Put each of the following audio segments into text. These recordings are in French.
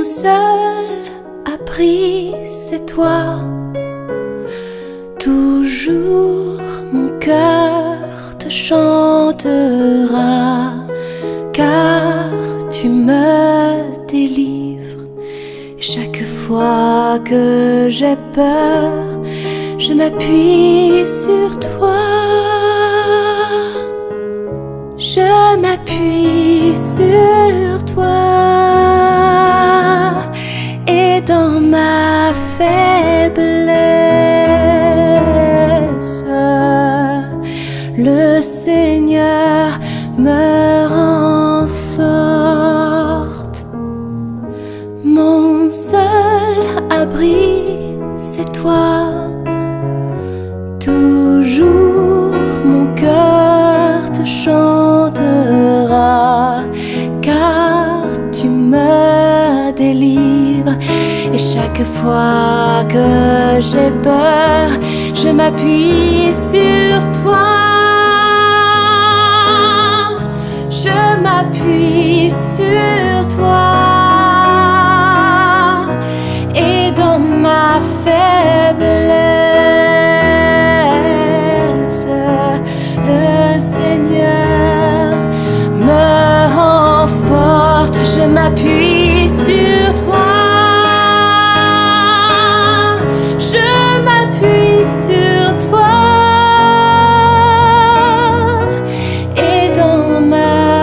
seul abri, c'est toi. Toujours mon cœur te chantera, car tu me délivres. Et chaque fois que j'ai peur, je m'appuie sur toi. Je m'appuie sur toi. Et dans ma faiblesse, le Seigneur me rend forte. Mon seul abri, c'est toi. Toujours mon cœur te chantera, car tu me délivres. Et chaque fois que j'ai peur, je m'appuie sur toi. Je m'appuie sur toi. Et dans ma faiblesse, le Seigneur me rend forte. Je m'appuie sur toi. Je m'appuie sur toi. Et dans ma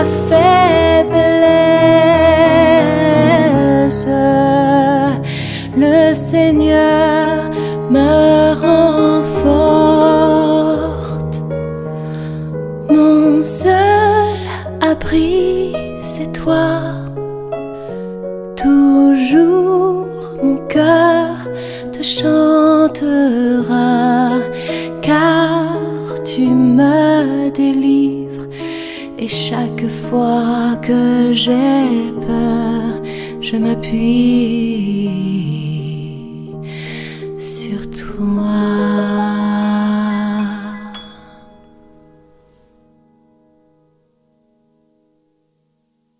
faiblesse, le Seigneur me rend forte. Mon seul abri, c'est toi. Toujours mon cœur te chantera, car tu me délivres. Et chaque fois que j'ai peur, je m'appuie sur toi.